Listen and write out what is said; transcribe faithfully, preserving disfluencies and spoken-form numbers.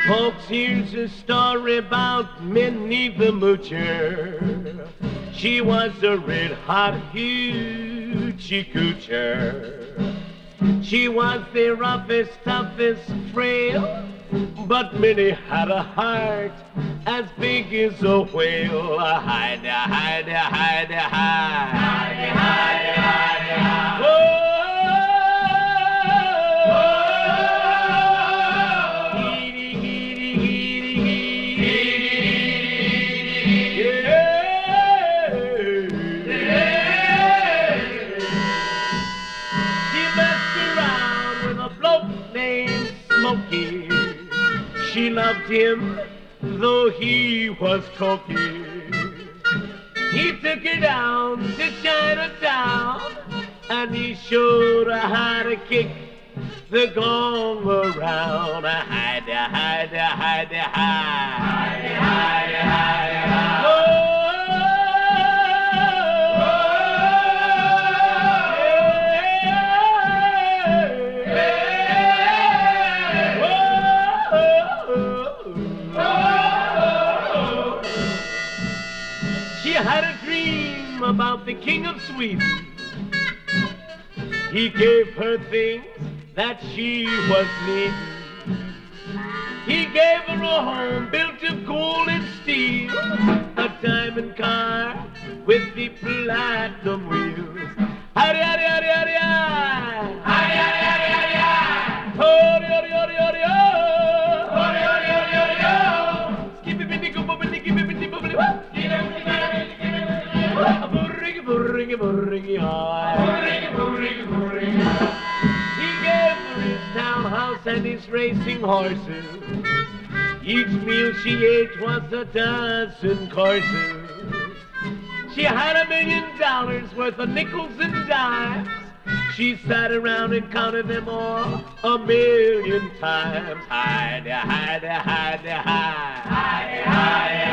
Folks, here's a story about Minnie the Moocher. She was a red-hot hoochie coocher. She was the roughest, toughest, frail, but Minnie had a heart as big as a whale. Hide, hide, hide, hide, hide, hide, hide. Oh! She loved him, though he was cocky. He took her down to Chinatown, and he showed her how to kick the gong around. Hide, hide, hide, hide, hide, hide, hide. Oh! She had a dream about the King of Sweden. He gave her things that she was needing. He gave her a home built of gold and steel, a diamond car with the platinum wheels. Howdy, howdy, howdy, howdy, howdy, howdy, howdy, howdy, howdy, howdy, howdy, howdy, howdy, howdy, howdy, howdy, howdy, howdy, skip it, bitty, go, bitty, give it, bitty, bubbly, what? Burringy, burringy, burringy, burringy, burringy, burringy. He gave her his townhouse and his racing horses. Each meal she ate was a dozen courses. She had a million dollars worth of nickels and dimes. She sat around and counted them all a million times. Hide, hide, hide, hide, hide, hide.